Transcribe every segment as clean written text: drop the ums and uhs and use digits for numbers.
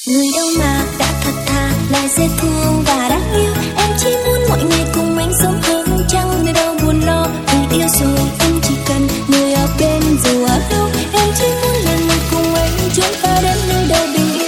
Người đâu mà đã thật thà, lại dễ thương và đáng yêu. Em chỉ muốn mỗi ngày cùng anh sống hơn, chẳng nơi đâu buồn lo. Vì yêu rồi em chỉ cần người ở bên dù ở đâu. Em chỉ muốn là người cùng anh chúng ta đến nơi đâu bình yên.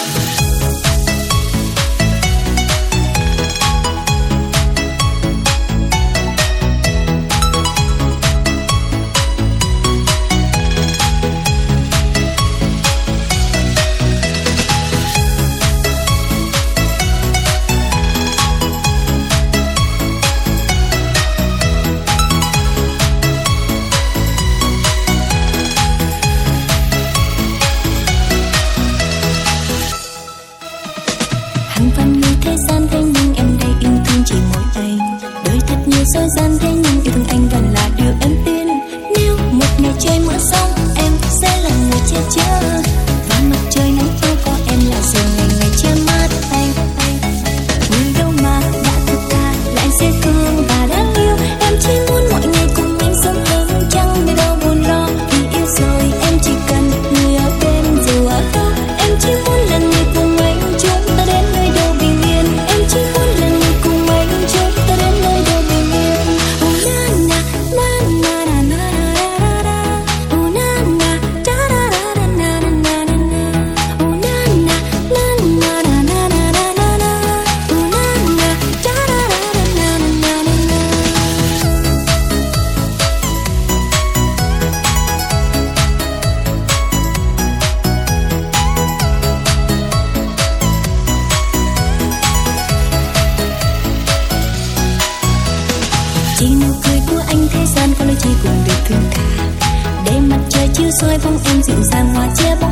Hàng vạn người thế gian thế nhưng em đây yêu thương chỉ mỗi anh. Đời thật nhiều dối gian thế nhưng yêu thương anh vẫn là điều em tin. Nếu một ngày trời mưa xong em sẽ là người che chở, và mặt trời nắng to có em là giờ ngày ngày che mắt anh. Người đâu mà đã thật thà, lại dễ thương và đáng yêu. Em chỉ muốn mỗi ngày cùng anh sống hơn, chẳng nơi đâu buồn lo. Vì yêu rồi em chỉ cần người ở bên dù ở đâu. Em chỉ muốn là người cùng anh chúng ta đến nơi đâu bình yên. Em chỉ muốn là người cùng anh chúng ta đến nơi đâu bình yên. Oh na na na na na na na. Oh na na da da da na na na na na. Oh na na na na na na na na na na. Oh na na da da da na na na na na. Chỉ nụ cười của anh thế gian có lối chỉ cùng được thương thà. Để mặt trời chiếu soi bóng em dịu dàng hòa che bóng